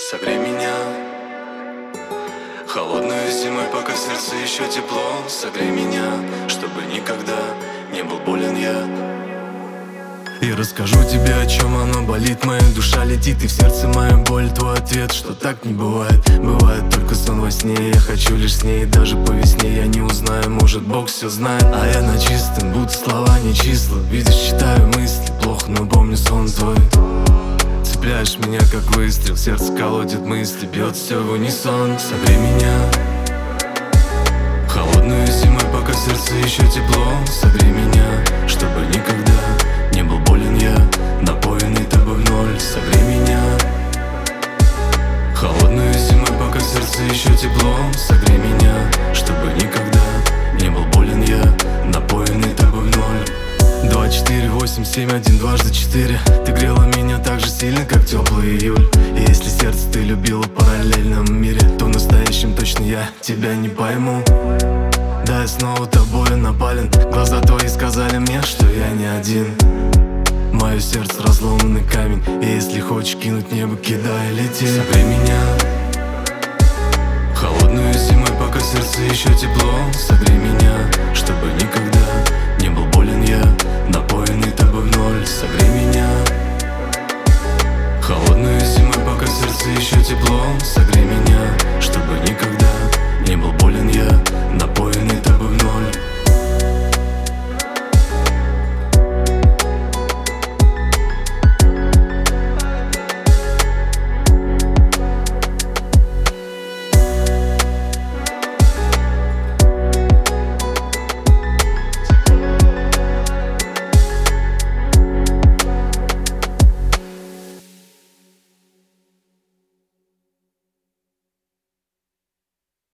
согрей меня. Холодную зимой, пока в сердце еще тепло, согрей меня, чтобы никогда не был болен я. И расскажу тебе, о чем оно болит. Моя душа летит, и в сердце моя боль. Твой ответ, что так не бывает. Бывает только сон во сне. Я хочу лишь с ней, даже по весне я не узнаю. Может, Бог все знает, а я на чистом, будто слова не числа. Видишь, читаю мысли, плохо, но помню сон твой. Цепляешь меня, как выстрел, сердце колотит мысли, бьет все в унисон. Согрей меня. Холодную зимой, пока в сердце еще тепло, согрей меня, чтобы никогда не был болен я, напоенный тобой в ноль. Согрей меня. Холодную зимой, пока в сердце еще тепло, согрей меня, чтобы никогда не был болен я, напоенный тобой в ноль. 2, 4, 8, 7, 1, дважды 4. Ты грела меня так же сильно, как теплый июль. И если сердце ты любила в параллельном мире, то в настоящем точно я тебя не пойму. Да, я снова тобою напален. Глаза твои сказали мне, что я не один. Мое сердце разломанный камень, и если хочешь кинуть небо, кидай, лети. Согрей меня. Холодную зимой, пока в сердце еще тепло, согрей меня, чтобы никогда не был болен я, напоенный тобой в ноль. Согрей меня. Холодную зимой, пока в сердце еще тепло, согрей меня, чтобы никогда не был болен я, напоенный тобой в ноль.